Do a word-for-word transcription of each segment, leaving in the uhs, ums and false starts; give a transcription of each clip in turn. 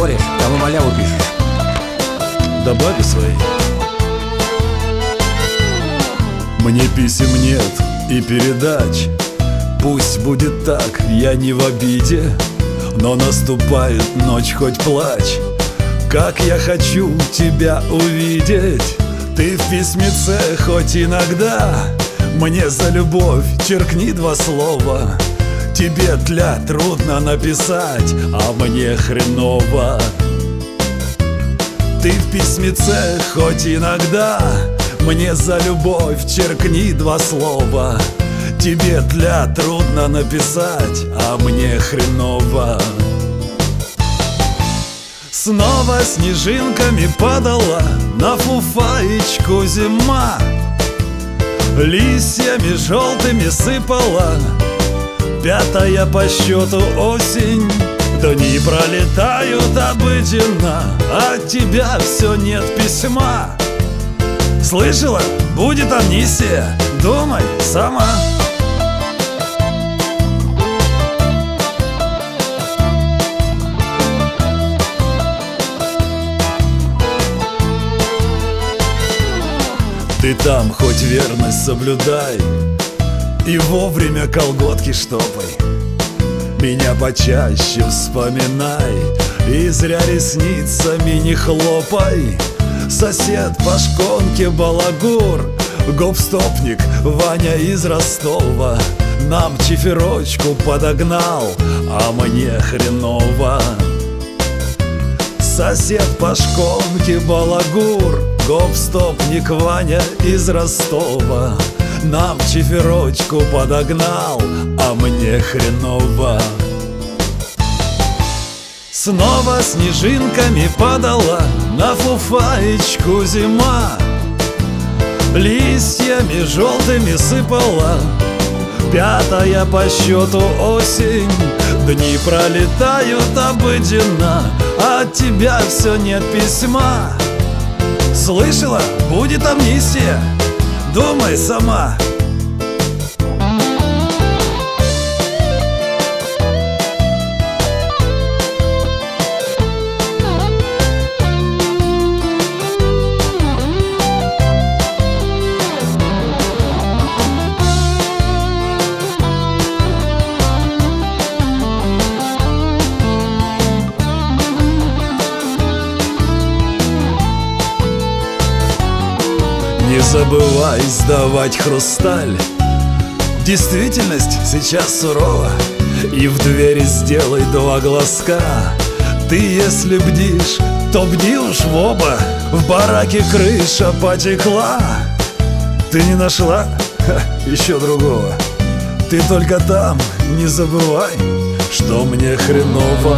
море, там и маляву пишешь. Добавь свои. Мне писем нет и передач. Пусть будет так, я не в обиде, но наступает ночь, хоть плачь. Как я хочу тебя увидеть. Ты в письмеце хоть иногда мне за любовь черкни два слова. Тебе тля трудно написать, а мне хреново. Ты в письмеце хоть иногда мне за любовь черкни два слова. Тебе тля трудно написать, а мне хреново. Снова снежинками падала на фуфаечку зима. Листьями желтыми сыпала пятая по счету осень. Дни пролетают обыденно, а от тебя все нет письма. Слышала? Будет амнистия, думай сама. Ты там хоть верность соблюдай и вовремя колготки штопай. Меня почаще вспоминай и зря ресницами не хлопай. Сосед по шконке балагур, гоп-стопник Ваня из Ростова нам чиферочку подогнал, а мне хреново. Сосед по шконке балагур, гоп-стопник Ваня из Ростова нам чиферочку подогнал, а мне хреново. Снова снежинками падала на фуфаечку зима. Листьями желтыми сыпала пятая по счету осень. Дни пролетают обыденно, а от тебя все нет письма. Слышала? Будет амнистия, думай сама. Не забывай сдавать хрусталь. Действительность сейчас сурова, и в двери сделай два глазка. Ты если бдишь, то бди уж в оба. В бараке крыша потекла. Ты не нашла? Ха, еще другого. Ты только там не забывай, что мне хреново.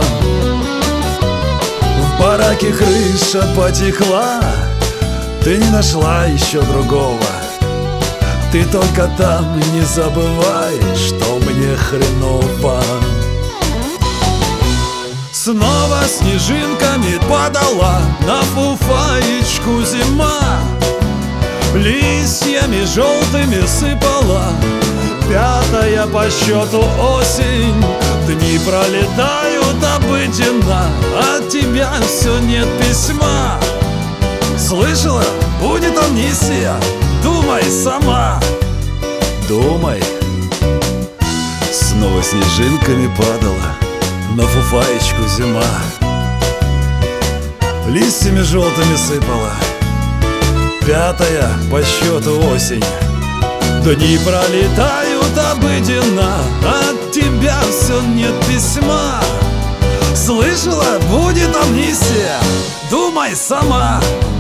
В бараке крыша потекла. Ты не нашла еще другого. Ты только там не забывай, что мне хреново. Снова снежинками падала на фуфаечку зима. Листьями желтыми сыпала пятая по счету осень. Дни пролетают обыденно, от тебя все нет письма. Слышала? Будет амнистия, думай сама. Думай. Снова снежинками падала на фуфаечку зима. Листьями желтыми сыпала пятая по счету осень. Дни пролетают обыденно, от тебя все нет письма. Слышала? Будет амнистия, думай сама.